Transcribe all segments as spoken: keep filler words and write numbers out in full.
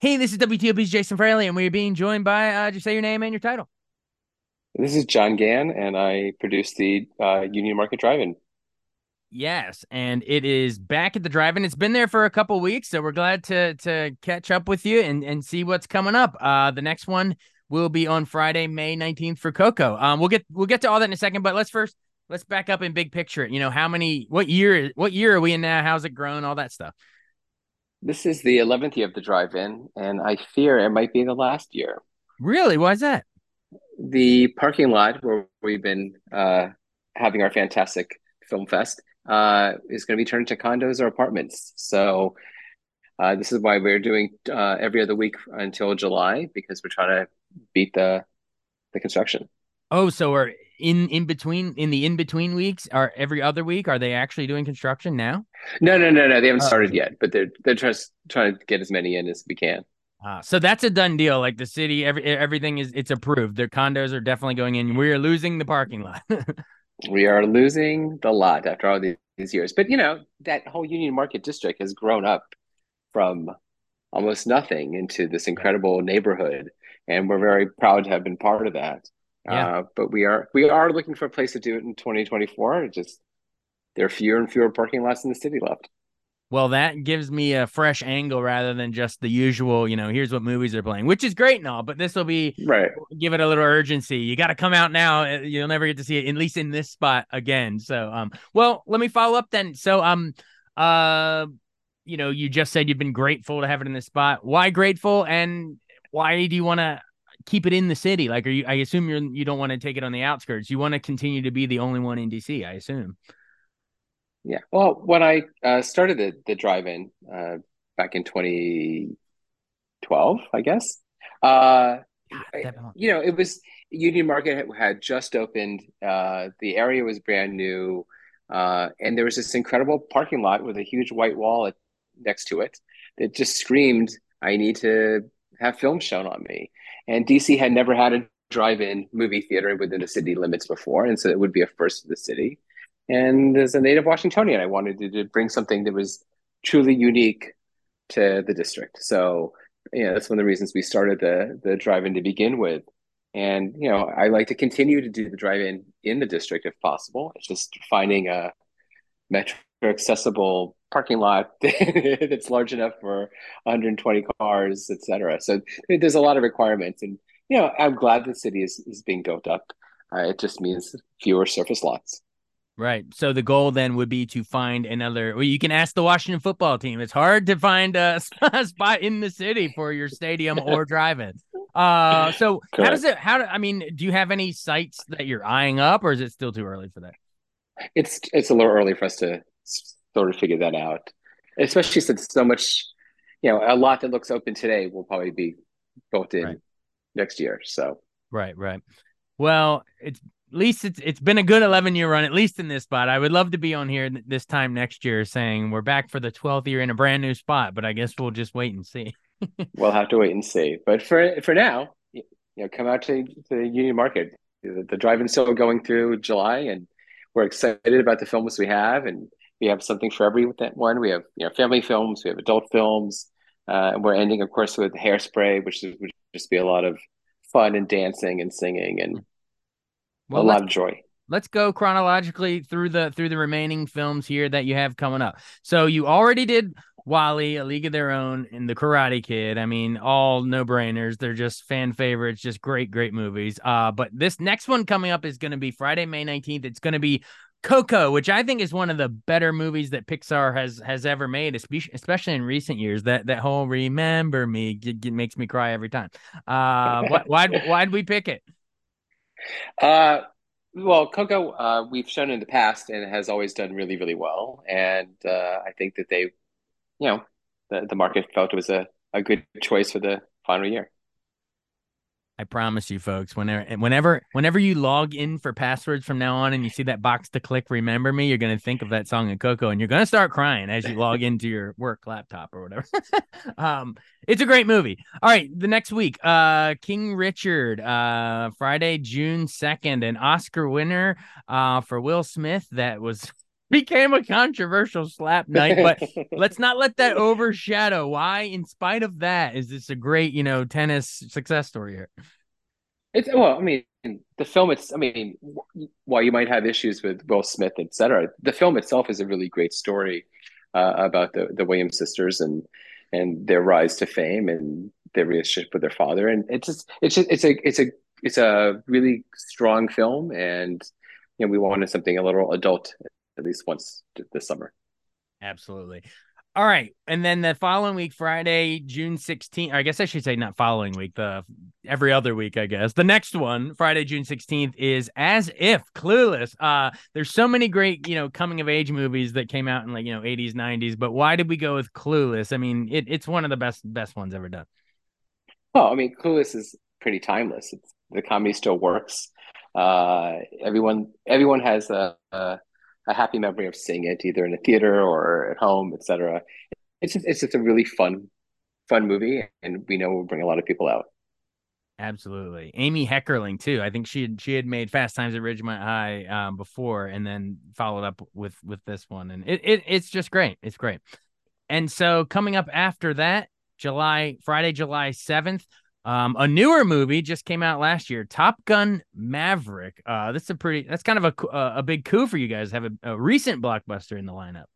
Hey, this is W T O P's Jason Fraley, and we're being joined by, uh, just say your name and your title. This is John Gann, and I produce the uh, Union Market Drive-In. Yes, and it is back at the drive-in. It's been there for a couple weeks, so we're glad to to catch up with you and and see what's coming up. Uh, the next one will be on Friday, May nineteenth for Coco. Um, we'll get we'll get to all that in a second, but let's first let's back up in big picture. You know, how many, what year, what year are we in now? How's it grown? All that stuff. This is the eleventh year of the Drive-In, and I fear it might be the last year. Really? Why is that? The parking lot where we've been uh, having our fantastic film fest uh, is going to be turned into condos or apartments. So uh, this is why we're doing uh, every other week until July because we're trying to beat the the construction. Oh, so are in in between in the in between weeks, are every other week, are they actually doing construction now? No, no, no, no. They haven't Oh, started yet, but they're they're just trying to get as many in as we can. Uh, so that's a done deal. Like the city, every everything is it's approved. Their condos are definitely going in. We are losing the parking lot. We are losing the lot after all these, these years. But you know, that whole Union Market district has grown up from almost nothing into this Yeah. incredible neighborhood, and we're very proud to have been part of that. Yeah. Uh, but we are we are looking for a place to do it in twenty twenty-four. It just there are fewer and fewer parking lots in the city left. Well, that gives me a fresh angle rather than just the usual, you know, here's what movies are playing, which is great and all, but this will be Right. give it a little urgency. You got to come out now. Uh, You'll never get to see it, at least in this spot again. So, um, well, let me follow up then. So, um, uh, you know, you just said you've been grateful to have it in this spot. Why grateful, and why do you want to keep it in the city? Like, are you? I assume you're you don't want to take it on the outskirts. You want to continue to be the only one in D C. I assume. Yeah. Well, when I uh, started the the drive-in uh, back in twenty twelve, I guess. Uh, God, I- that you know, it was Union Market had, had just opened. Uh, the area was brand new, uh, and there was this incredible parking lot with a huge white wall at, next to it that just screamed, "I need to have films shown on me." And D C had never had a drive-in movie theater within the city limits before, and so it would be a first for the city. And as a native Washingtonian, I wanted to, to bring something that was truly unique to the district. So, you know, that's one of the reasons we started the the drive-in to begin with. And, you know, I like to continue to do the drive-in in the district if possible. It's just finding a metro accessible parking lot that's large enough for one hundred twenty cars, et cetera. So there's a lot of requirements. And, you know, I'm glad the city is, is being built up. Uh, it just means fewer surface lots. Right. So the goal then would be to find another. Well, you can ask the Washington football team. It's hard to find a, a spot in the city for your stadium or drive-in. Uh, so how does Correct. it? How do I mean? Do you have any sites that you're eyeing up, or is it still too early for that? It's it's a little early for us to sort of figure that out, especially since so much, you know, a lot that looks open today will probably be built Right. in next year. So Right. Right. Well, it's at least it's it's been a good eleven year run, at least in this spot. I would love to be on here this time next year saying we're back for the twelfth year in a brand new spot, but I guess we'll just wait and see. we'll have to wait and see. But for for now, you know, come out to, to the Union Market. The, the drive-in still going through July, and we're excited about the films we have, and we have something for everyone. We have you know family films, we have adult films, uh, and we're ending, of course, with Hairspray, which is, would just be a lot of fun and dancing and singing and a Well, let's lot of joy. let's go chronologically through the through the remaining films here that you have coming up. So you already did Wally, A League of Their Own, and The Karate Kid. I mean, all no brainers. They're just fan favorites, just great, great movies. Uh, but this next one coming up is going to be Friday, May nineteenth. It's going to be Coco, which I think is one of the better movies that Pixar has has ever made, especially especially in recent years. That that whole "Remember Me" it, it makes me cry every time. Uh, why why why'd we pick it? Uh, well, Coco, uh, we've shown in the past and it has always done really, really well. And uh, I think that they, you know, the, the market felt it was a, a good choice for the final year. I promise you, folks, whenever whenever whenever you log in for passwords from now on and you see that box to click remember me, you're gonna think of that song of Coco and you're gonna start crying as you log into your work laptop or whatever. um, it's a great movie. All right, the next week, uh, King Richard, uh, Friday, June second, an Oscar winner uh for Will Smith that was became a controversial slap night, but let's not let that overshadow why, in spite of that, is this a great, you know, tennis success story here. It's well, I mean, the film. It's, I mean, while you might have issues with Will Smith, et cetera, the film itself is a really great story uh, about the the Williams sisters and and their rise to fame and their relationship with their father. And it's just, it's just, it's a, it's a, it's a really strong film. And you know, we wanted something a little adult at least once this summer. Absolutely. All right. And then the following week, Friday, June sixteenth, I guess I should say not following week, the every other week, I guess. The next one, Friday, June sixteenth, is As If, Clueless. Uh, there's so many great, you know, coming of age movies that came out in like, you know, eighties, nineties, but why did we go with Clueless? I mean, it, it's one of the best, best ones ever done. Well, I mean, Clueless is pretty timeless. It's, the comedy still works. Uh, everyone, everyone has a, a a happy memory of seeing it either in a theater or at home, et cetera. It's just, it's just a really fun, fun movie, and we know we'll bring a lot of people out. Absolutely. Amy Heckerling too. I think she had she had made Fast Times at Ridgemont High um, before, and then followed up with with this one, and it, it it's just great. It's great. And so coming up after that, July Friday, July seventh. Um, a newer movie just came out last year, Top Gun Maverick. Uh, this is a pretty, that's kind of a a big coup for you guys. Have a, a recent blockbuster in the lineup.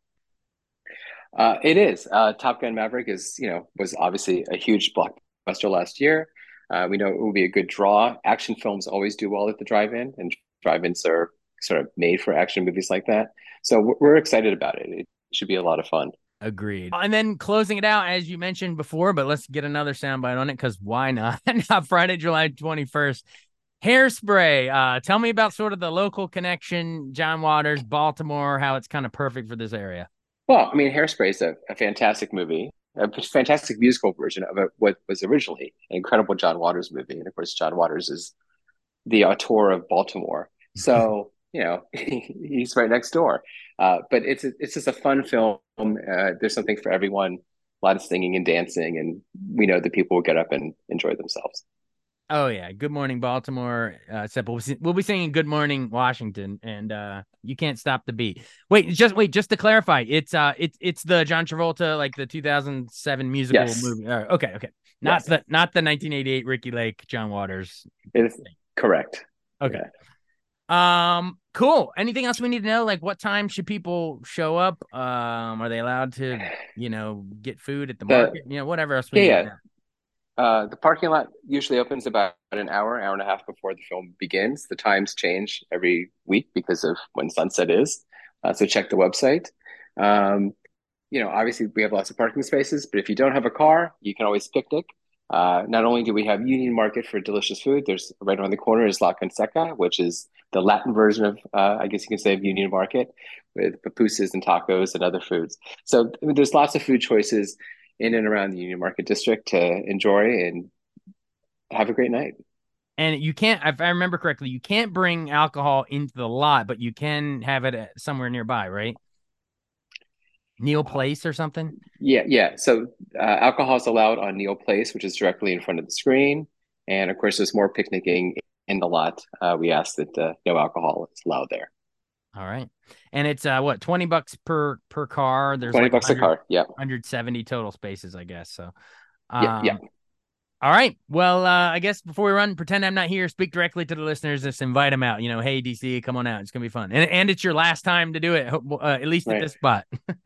Uh, it is. Uh, Top Gun Maverick is, you know, was obviously a huge blockbuster last year. Uh, we know it will be a good draw. Action films always do well at the drive-in, and drive-ins are sort of made for action movies like that. So we're, we're excited about it. It should be a lot of fun. Agreed. And then closing it out, as you mentioned before, but let's get another soundbite on it because why not? Friday, July twenty-first, Hairspray. Uh, tell me about sort of the local connection, John Waters, Baltimore, how it's kind of perfect for this area. Well, I mean, Hairspray is a, a fantastic movie, a fantastic musical version of a, what was originally an incredible John Waters movie. And of course, John Waters is the auteur of Baltimore. So, you know, he's right next door. Uh, but it's a, it's just a fun film. Uh, there's something for everyone. A lot of singing and dancing, and we know that people will get up and enjoy themselves. Oh yeah, Good Morning Baltimore. Uh, except we'll, we'll be singing Good Morning Washington, and uh, you can't stop the beat. Wait, just wait, just to clarify, it's uh, it's it's the John Travolta, like the two thousand seven musical Yes. movie. Uh, okay, okay, not yes. the not the nineteen eighty-eight Ricky Lake, John Waters. It is correct. Okay. Yeah. Um, cool. Anything else we need to know? Like, what time should people show up? Um, are they allowed to, you know, get food at the, the market? You know, whatever else we yeah, need yeah. to know. Uh, the parking lot usually opens about an hour, hour and a half before the film begins. The times change every week because of when sunset is. Uh, so check the website. Um, you know, obviously we have lots of parking spaces, but if you don't have a car, you can always picnic. Uh, not only do we have Union Market for delicious food, there's right around the corner is La Conseca, which is the Latin version of, uh, I guess you can say, of Union Market, with pupusas and tacos and other foods. So I mean, there's lots of food choices in and around the Union Market district to enjoy and have a great night. And you can't, if I remember correctly, you can't bring alcohol into the lot, but you can have it at somewhere nearby, right? Neil Place or something? Yeah, yeah. So uh, alcohol is allowed on Neil Place, which is directly in front of the screen. And of course, there's more picnicking in the lot. Uh, we ask that uh, no alcohol is allowed there. All right. And it's uh what, twenty bucks per per car. There's twenty like bucks a car. Yeah. one hundred seventy total spaces, I guess. So um, yeah, yeah. All right. Well, uh, I guess before we run, pretend I'm not here. Speak directly to the listeners. Just invite them out. You know, hey, D C, come on out. It's gonna be fun, and and it's your last time to do it, uh, at least right. at this spot.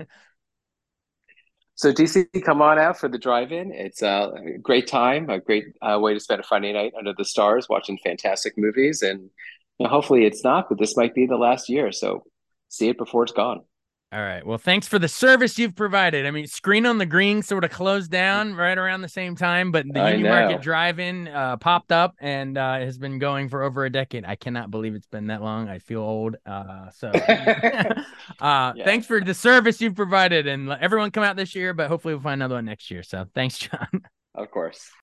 So D C, come on out for the drive-in. It's a great time, a great uh, way to spend a Friday night under the stars, watching fantastic movies. And you know, hopefully it's not, but this might be the last year. So see it before it's gone. All right. Well, thanks for the service you've provided. I mean, Screen on the Green sort of closed down right around the same time, but the Union Market Drive-In uh, popped up and uh, has been going for over a decade. I cannot believe it's been that long. I feel old. Uh, so uh, yeah. Thanks for the service you've provided, and everyone come out this year, but hopefully we'll find another one next year. So thanks, John. Of course.